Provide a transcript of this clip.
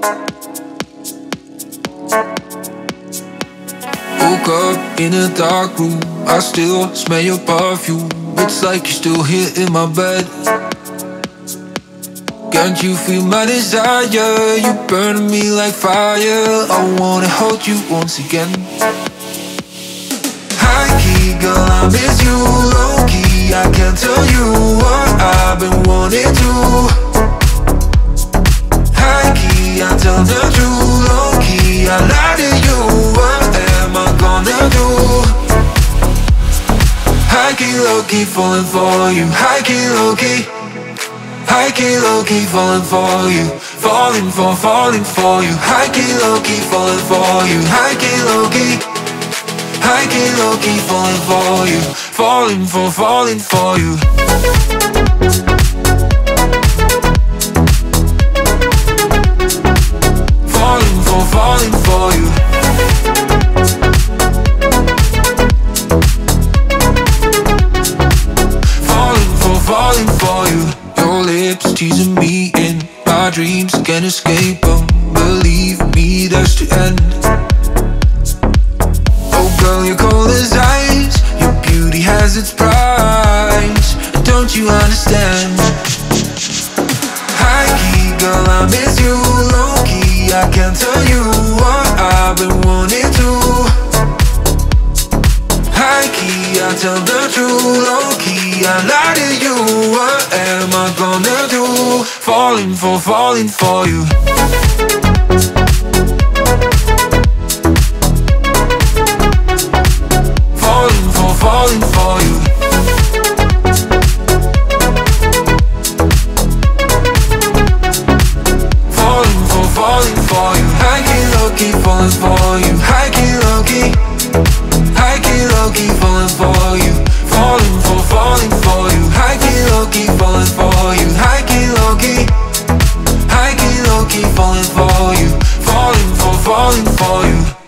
Woke up in a dark room, I still smell your perfume. It's like you're still here in my bed. Can't you feel my desire? You burn me like fire. I wanna hold you once again. High key, girl, I miss you. Low key, I can't tell you what I've been wanting to. High key, I tell the truth. Low key, I lie to you. What am I gonna do? High key, low key, falling for you. High key, low key. High key, low key, falling for you. Falling for you. High key, low key, falling for you. High key, low key. High key, low key, falling for you. Falling for you. Falling for you. Falling for you. Your lips teasing me in my dreams, can't escape them. Believe me, there's the end. Oh girl, you're cold as ice. Your beauty has its price, and don't you understand? High key, girl, I miss you. Low key, I can't tell you what I've been wanting to. High key, I tell the truth. Low key, I lie to you. What am I gonna do? Falling for you. Falling for you. Falling for you. High key, low key, falling for you. High key, low key. High key, low key, falling for you. Falling for you. High key, low key, falling for you. High key, low key. High key, low key, falling for you. Falling for you.